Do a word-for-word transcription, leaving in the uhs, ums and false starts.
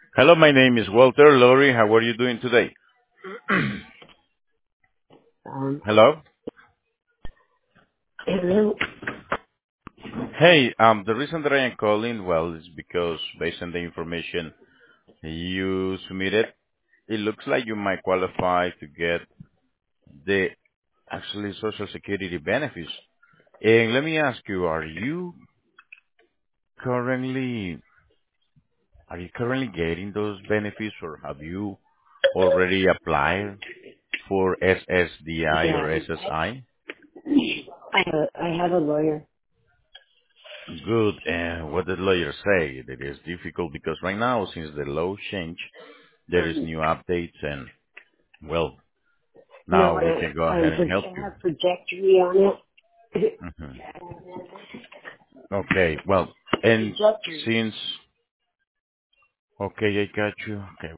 Hello, my name is Walter. Lori, how are you doing today? Um, Hello? hello. Hey, um, the reason that I am calling, well, is because based on the information you submitted, it looks like you might qualify to get the actually Social Security benefits. And let me ask you, are you currently are you currently getting those benefits, or have you already applied for S S D I Yeah, or I, S S I? I have a, I have a lawyer. Good. And what did the lawyer say? It is difficult because right now, since the law changed, there is Um, new updates, and well, no, now we I, can go I'm ahead and help pro- I you. have trajectory on it. hmm Okay. Well, and trajectory. since okay, I got you. Okay.